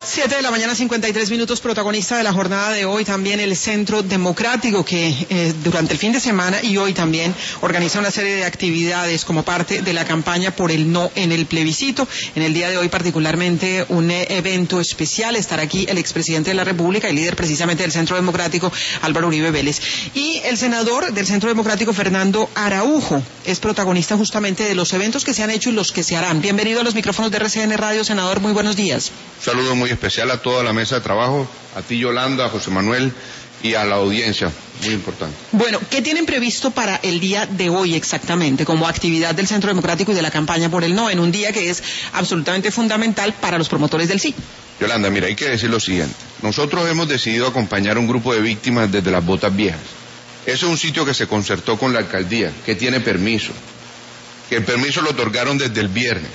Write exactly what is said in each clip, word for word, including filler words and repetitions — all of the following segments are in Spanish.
Siete de la mañana, cincuenta y tres minutos, protagonista de la jornada de hoy también el Centro Democrático, que eh, durante el fin de semana y hoy también organiza una serie de actividades como parte de la campaña por el no en el plebiscito. En el día de hoy particularmente un eh, evento especial, estará aquí el expresidente de la República y líder precisamente del Centro Democrático, Álvaro Uribe Vélez. Y el senador del Centro Democrático, Fernando Araujo, es protagonista justamente de los eventos que se han hecho y los que se harán. Bienvenido a los micrófonos de R C N Radio, senador, muy buenos días. Un saludo muy especial a toda la mesa de trabajo, a ti Yolanda, a José Manuel y a la audiencia, muy importante. Bueno, ¿qué tienen previsto para el día de hoy exactamente como actividad del Centro Democrático y de la campaña por el no, en un día que es absolutamente fundamental para los promotores del sí? Yolanda, mira, hay que decir lo siguiente. Nosotros hemos decidido acompañar a un grupo de víctimas desde las Botas Viejas. Ese es un sitio que se concertó con la alcaldía, que tiene permiso, que el permiso lo otorgaron desde el viernes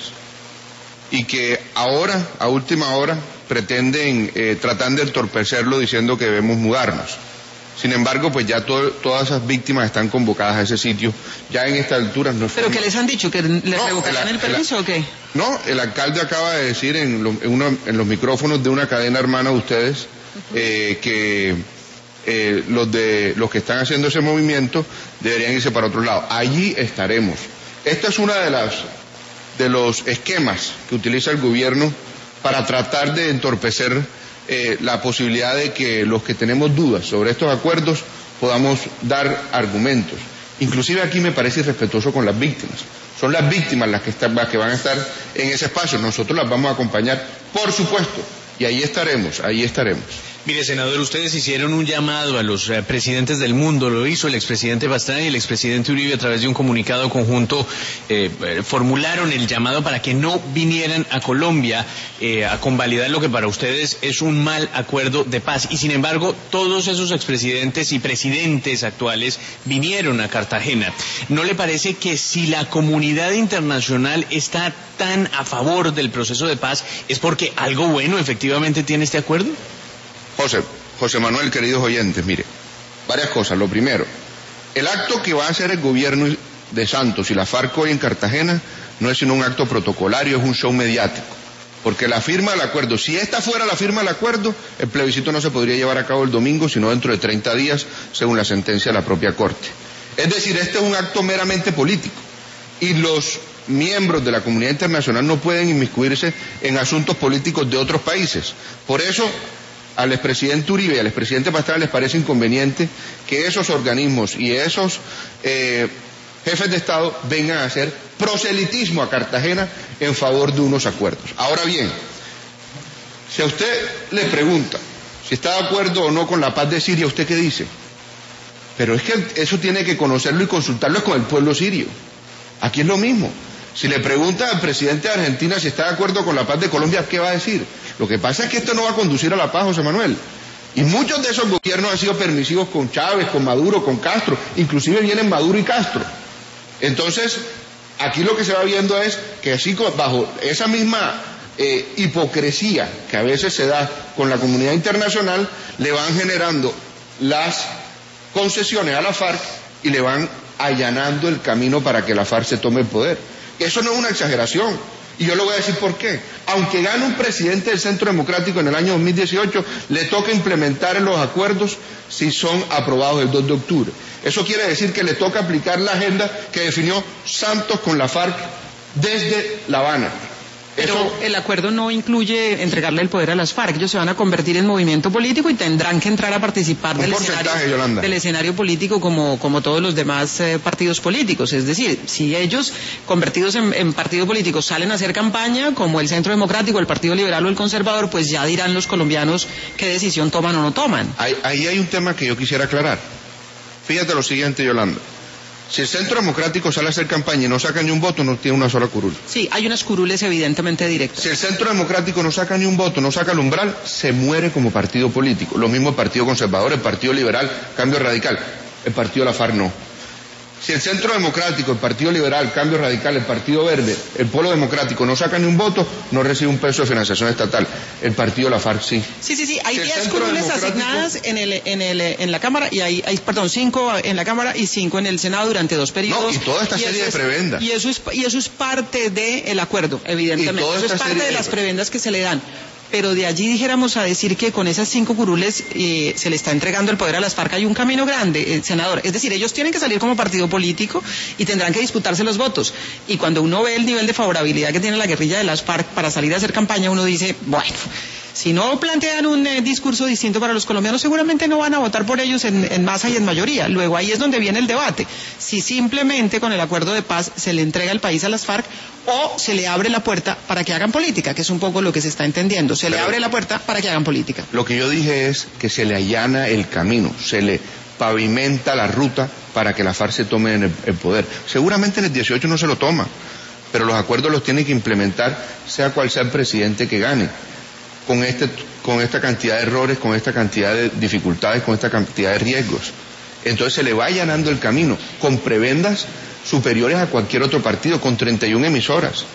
y que ahora, a última hora, pretenden, eh, tratan de entorpecerlo diciendo que debemos mudarnos. Sin embargo, pues ya to todas esas víctimas están convocadas a ese sitio. Ya en esta altura no. ¿Pero qué les han dicho? ¿Que les no, revocarán el, el permiso el, o qué? No, el alcalde acaba de decir en, lo, en, uno, en los micrófonos de una cadena hermana de ustedes uh-huh. eh, que eh, los, de, los que están haciendo ese movimiento deberían irse para otro lado. Allí estaremos. Esta es una de las de los esquemas que utiliza el gobierno para tratar de entorpecer eh, la posibilidad de que los que tenemos dudas sobre estos acuerdos podamos dar argumentos. Inclusive aquí me parece irrespetuoso con las víctimas. Son las víctimas las que, están, las que van a estar en ese espacio. Nosotros las vamos a acompañar, por supuesto, y ahí estaremos, ahí estaremos. Mire, senador, ustedes hicieron un llamado a los eh, presidentes del mundo, lo hizo el expresidente Pastrana y el expresidente Uribe a través de un comunicado conjunto, eh, eh, formularon el llamado para que no vinieran a Colombia eh, a convalidar lo que para ustedes es un mal acuerdo de paz. Y sin embargo, todos esos expresidentes y presidentes actuales vinieron a Cartagena. ¿No le parece que si la comunidad internacional está tan a favor del proceso de paz es porque algo bueno efectivamente tiene este acuerdo? José, José Manuel, queridos oyentes, mire, varias cosas. Lo primero, el acto que va a hacer el gobierno de Santos y la FARC hoy en Cartagena no es sino un acto protocolario, es un show mediático, porque la firma del acuerdo, si esta fuera la firma del acuerdo, el plebiscito no se podría llevar a cabo el domingo, sino dentro de treinta días, según la sentencia de la propia Corte. Es decir, este es un acto meramente político, y los miembros de la comunidad internacional no pueden inmiscuirse en asuntos políticos de otros países. Por eso, al expresidente Uribe y al expresidente Pastrana les parece inconveniente que esos organismos y esos eh, jefes de Estado vengan a hacer proselitismo a Cartagena en favor de unos acuerdos. Ahora bien, si a usted le pregunta si está de acuerdo o no con la paz de Siria, ¿usted qué dice? Pero es que eso tiene que conocerlo y consultarlo con el pueblo sirio. Aquí es lo mismo. Si le pregunta al presidente de Argentina si está de acuerdo con la paz de Colombia, ¿qué va a decir? Lo que pasa es que esto no va a conducir a la paz, José Manuel. Y muchos de esos gobiernos han sido permisivos con Chávez, con Maduro, con Castro. Inclusive vienen Maduro y Castro. Entonces, aquí lo que se va viendo es que así bajo esa misma eh, hipocresía que a veces se da con la comunidad internacional, le van generando las concesiones a la FARC y le van allanando el camino para que la FARC se tome el poder. Eso no es una exageración, y yo le voy a decir por qué. Aunque gane un presidente del Centro Democrático en el año dos mil dieciocho, le toca implementar los acuerdos si son aprobados el dos de octubre. Eso quiere decir que le toca aplicar la agenda que definió Santos con la FARC desde La Habana. Pero Eso... el acuerdo no incluye entregarle el poder a las FARC. Ellos se van a convertir en movimiento político y tendrán que entrar a participar del escenario, del escenario político como, como todos los demás eh, partidos políticos. Es decir, si ellos, convertidos en, en partido político, salen a hacer campaña, como el Centro Democrático, el Partido Liberal o el Conservador, pues ya dirán los colombianos qué decisión toman o no toman. Ahí, ahí hay un tema que yo quisiera aclarar. Fíjate lo siguiente, Yolanda. Si el Centro Democrático sale a hacer campaña y no saca ni un voto, no tiene una sola curul. Sí, hay unas curules evidentemente directas. Si el Centro Democrático no saca ni un voto, no saca el umbral, se muere como partido político. Lo mismo el Partido Conservador, el Partido Liberal, Cambio Radical. El Partido de la FARC no. Si el Centro Democrático, el Partido Liberal, Cambio Radical, el Partido Verde, el Polo Democrático no saca ni un voto, no recibe un peso de financiación estatal. El Partido de la FARC sí. Sí, sí, sí. Hay diez si curules asignadas en el, en el, en la Cámara y hay, hay, perdón, cinco en la Cámara y cinco en el Senado durante dos periodos. No, y toda esta serie de prebendas. Y eso es, y eso es parte del acuerdo, evidentemente. Eso es parte de las prebendas que se le dan. pero de allí dijéramos a decir que con esas cinco curules eh, se le está entregando el poder a las FARC, hay un camino grande, eh, senador. Es decir, ellos tienen que salir como partido político y tendrán que disputarse los votos. Y cuando uno ve el nivel de favorabilidad que tiene la guerrilla de las FARC para salir a hacer campaña, uno dice, bueno, si no plantean un eh, discurso distinto para los colombianos, seguramente no van a votar por ellos en, en masa y en mayoría. Luego ahí es donde viene el debate. Si simplemente con el acuerdo de paz se le entrega el país a las FARC o se le abre la puerta para que hagan política, que es un poco lo que se está entendiendo. Se Pero, le abre la puerta para que hagan política. Lo que yo dije es que se le allana el camino, se le pavimenta la ruta para que la FARC se tome el, el poder. Seguramente en el dieciocho no se lo toma, pero los acuerdos los tiene que implementar, sea cual sea el presidente que gane. Con, este, con esta cantidad de errores, con esta cantidad de dificultades, con esta cantidad de riesgos. Entonces se le va allanando el camino, con prebendas superiores a cualquier otro partido, con treinta y una emisoras.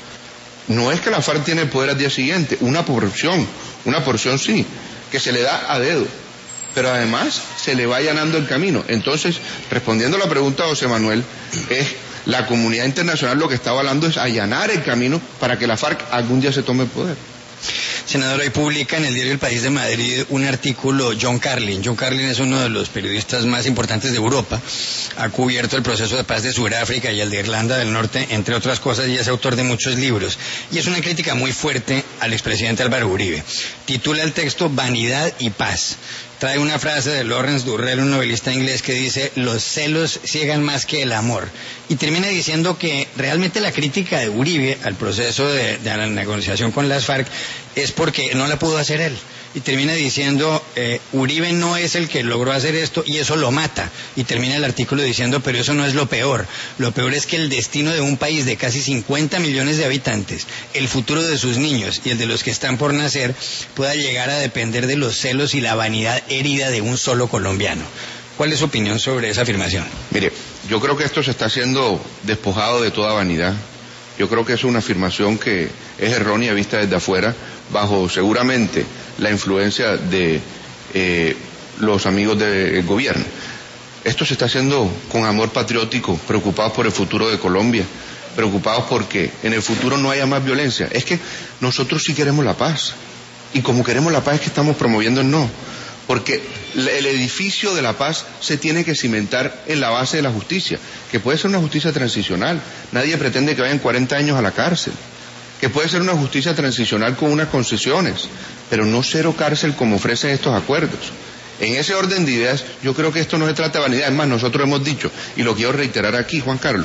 No es que la FARC tiene el poder al día siguiente, una porción, una porción sí, que se le da a dedo, pero además se le va allanando el camino. Entonces, respondiendo a la pregunta de José Manuel, es la comunidad internacional lo que está hablando es allanar el camino para que la FARC algún día se tome el poder. Senador, hoy publica en el diario El País de Madrid un artículo John Carlin. John Carlin es uno de los periodistas más importantes de Europa. Ha cubierto el proceso de paz de Sudáfrica y el de Irlanda del Norte, entre otras cosas, y es autor de muchos libros. Y es una crítica muy fuerte al expresidente Álvaro Uribe. Titula el texto Vanidad y Paz. Trae una frase de Lawrence Durrell, un novelista inglés, que dice: los celos ciegan más que el amor. Y termina diciendo que realmente la crítica de Uribe al proceso de, de la negociación con las FARC es porque no la pudo hacer él. Y termina diciendo, eh, Uribe no es el que logró hacer esto y eso lo mata. Y termina el artículo diciendo, pero eso no es lo peor. Lo peor es que el destino de un país de casi cincuenta millones de habitantes, el futuro de sus niños y el de los que están por nacer, pueda llegar a depender de los celos y la vanidad herida de un solo colombiano. ¿Cuál es su opinión sobre esa afirmación? Mire, yo creo que esto se está haciendo despojado de toda vanidad. Yo creo que es una afirmación que es errónea vista desde afuera, bajo seguramente la influencia de eh, los amigos del gobierno. Esto se está haciendo con amor patriótico, preocupados por el futuro de Colombia, preocupados porque en el futuro no haya más violencia. Es que nosotros sí queremos la paz, y como queremos la paz es que estamos promoviendo el no, porque el edificio de la paz se tiene que cimentar en la base de la justicia, que puede ser una justicia transicional. Nadie pretende que vayan cuarenta años a la cárcel, que puede ser una justicia transicional con unas concesiones, pero no cero cárcel como ofrecen estos acuerdos. En ese orden de ideas, yo creo que esto no se trata de vanidad. Es más, nosotros hemos dicho, y lo quiero reiterar aquí, Juan Carlos,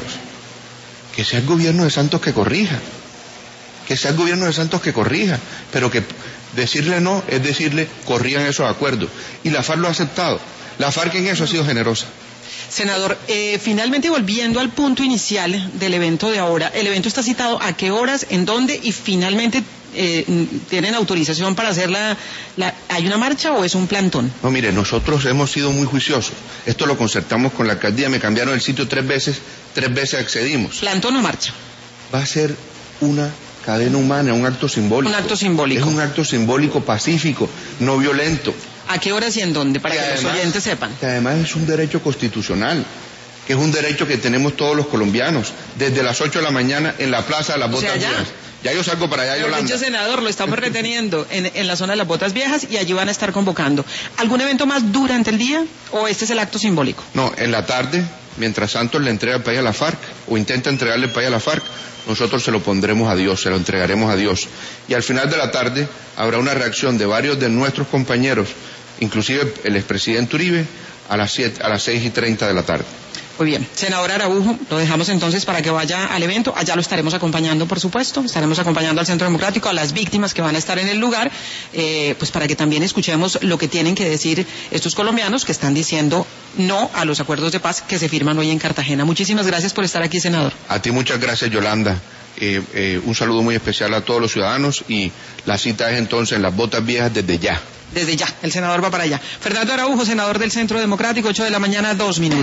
que sea el gobierno de Santos que corrija, que sea el gobierno de Santos que corrija, pero que decirle no es decirle corrían esos acuerdos. Y la FARC lo ha aceptado. La FARC en eso ha sido generosa. Senador, eh, finalmente volviendo al punto inicial del evento de ahora, ¿el evento está citado a qué horas, en dónde y finalmente eh, tienen autorización para hacer la, la... ¿Hay una marcha o es un plantón? No, mire, nosotros hemos sido muy juiciosos. Esto lo concertamos con la alcaldía, me cambiaron el sitio tres veces, tres veces accedimos. ¿Plantón o marcha? Va a ser una cadena humana, un acto simbólico. Un acto simbólico. Es un acto simbólico pacífico, no violento. ¿A qué horas y en dónde? Para que, que además, los oyentes sepan. Que además es un derecho constitucional, que es un derecho que tenemos todos los colombianos, desde las ocho de la mañana en la Plaza de las Botas Viejas. Ya yo salgo para allá, Yolanda. Dicho, senador, lo estamos reteniendo en, en la zona de las Botas Viejas y allí van a estar convocando. ¿Algún evento más durante el día o este es el acto simbólico? No, en la tarde, mientras Santos le entrega el país a la FARC o intenta entregarle el país a la FARC, nosotros se lo pondremos a Dios, se lo entregaremos a Dios. Y al final de la tarde habrá una reacción de varios de nuestros compañeros, inclusive el expresidente Uribe, a las siete, a las seis y treinta de la tarde. Muy bien. Senador Araujo, lo dejamos entonces para que vaya al evento. Allá lo estaremos acompañando, por supuesto. Estaremos acompañando al Centro Democrático, a las víctimas que van a estar en el lugar, eh, pues para que también escuchemos lo que tienen que decir estos colombianos que están diciendo no a los acuerdos de paz que se firman hoy en Cartagena. Muchísimas gracias por estar aquí, senador. A ti muchas gracias, Yolanda. Eh, eh, un saludo muy especial a todos los ciudadanos y la cita es entonces en las Botas Viejas desde ya. Desde ya, el senador va para allá. Fernando Araujo, senador del Centro Democrático, ocho de la mañana, dos minutos.